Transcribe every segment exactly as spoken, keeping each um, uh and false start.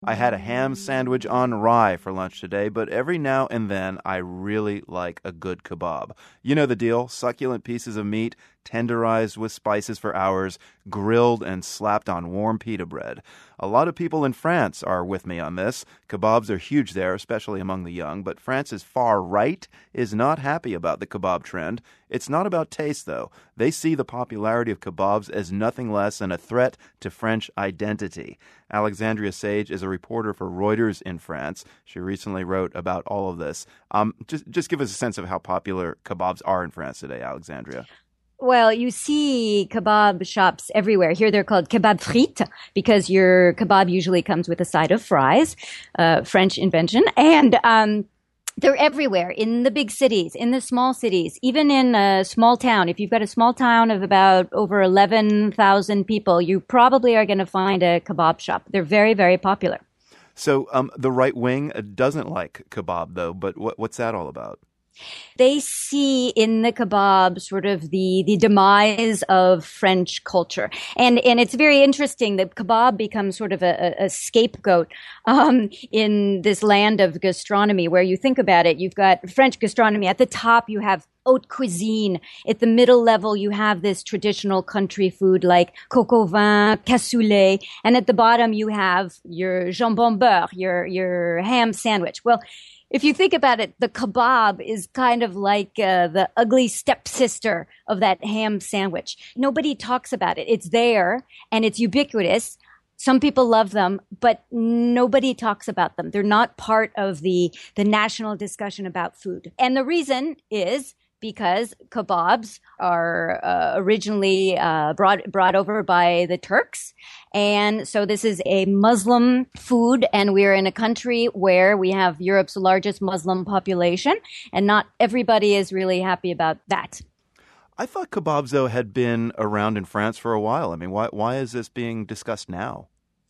I had a ham sandwich on rye for lunch today, but every now and then I really like a good kebab. You know the deal. Succulent pieces of meat, tenderized with spices for hours, grilled and slapped on warm pita bread. A lot of people in France are with me on this. Kebabs are huge there, especially among the young, but France's far right is not happy about the kebab trend. It's not about taste, though. They see the popularity of kebabs as nothing less than a threat to French identity. Alexandria Sage is a reporter for Reuters in France. She recently wrote about all of this. Um, just, just give us a sense of how popular kebabs are in France today, Alexandria. Well, you see kebab shops everywhere. Here they're called kebab frites because your kebab usually comes with a side of fries, uh, French invention. And um, they're everywhere in the big cities, in the small cities, even in a small town. If you've got a small town of about over eleven thousand people, you probably are going to find a kebab shop. They're very, very popular. So um, the right wing doesn't like kebab, though. But what, what's that all about? They see in the kebab sort of the, the demise of French culture. And, and it's very interesting that kebab becomes sort of a, a scapegoat, um, in this land of gastronomy where you think about it, you've got French gastronomy. At the top, you have haute cuisine. At the middle level, you have this traditional country food like coq au vin, cassoulet. And at the bottom, you have your jambon beurre, your, your ham sandwich. Well, if you think about it, the kebab is kind of like uh, the ugly stepsister of that ham sandwich. Nobody talks about it. It's there and it's ubiquitous. Some people love them, but nobody talks about them. They're not part of the, the national discussion about food. And the reason is because kebabs are uh, originally uh, brought brought over by the Turks. And so this is a Muslim food, and we're in a country where we have Europe's largest Muslim population, and not everybody is really happy about that. I thought kebabs, though, had been around in France for a while. I mean, why why is this being discussed now?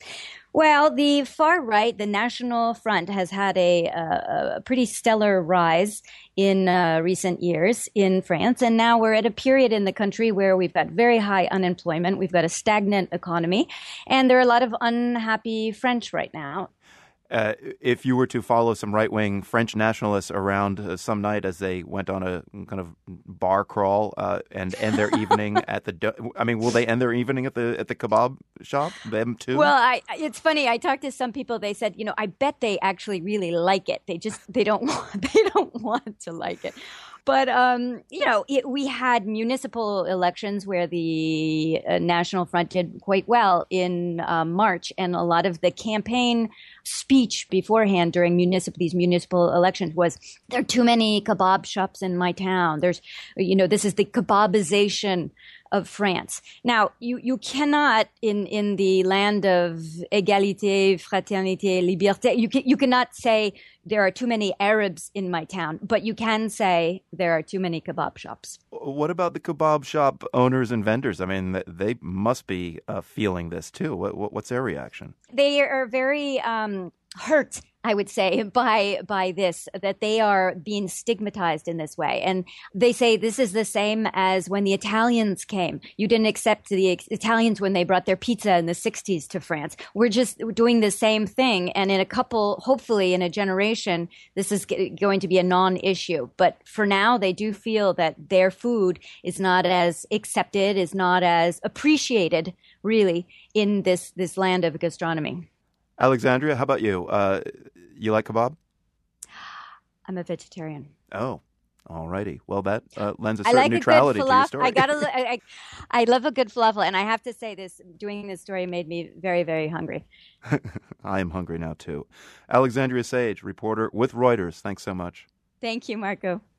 Well, the far right, the National Front, has had a, a, a pretty stellar rise in uh, recent years in France. And now we're at a period in the country where we've got very high unemployment. We've got a stagnant economy. And there are a lot of unhappy French right now. Uh, if you were to follow some right-wing French nationalists around uh, some night as they went on a kind of bar crawl uh, and end their evening at the, do- I mean, will they end their evening at the at the kebab shop? Them too? Well, I, it's funny. I talked to some people. They said, you know, I bet they actually really like it. They just they don't want they don't want to like it. But, um, you know, it, we had municipal elections where the uh, National Front did quite well in uh, March. And a lot of the campaign speech beforehand during municipal, these municipal elections was, there are too many kebab shops in my town. There's, you know, this is the kebabization of France. Now, you, you cannot, in, in the land of égalité, fraternité, liberté, you, can, you cannot say there are too many Arabs in my town, but you can say there are too many kebab shops. What about the kebab shop owners and vendors? I mean, they must be uh, feeling this too. What, what, what's their reaction? They are very um, hurt, I would say, by by this, that they are being stigmatized in this way. And they say this is the same as when the Italians came. You didn't accept the Italians when they brought their pizza in the sixties to France. We're just doing the same thing. And in a couple, hopefully in a generation, this is going to be a non-issue. But for now, they do feel that their food is not as accepted, is not as appreciated, really, in this, this land of gastronomy. Alexandria, how about you? Uh, you like kebab? I'm a vegetarian. Oh, all righty. Well, that uh, lends a certain I like neutrality a good to your falafel. story. I gotta. I, I, I love a good falafel, and I have to say this: doing this story made me very, very hungry. I am hungry now too. Alexandria Sage, reporter with Reuters. Thanks so much. Thank you, Marco.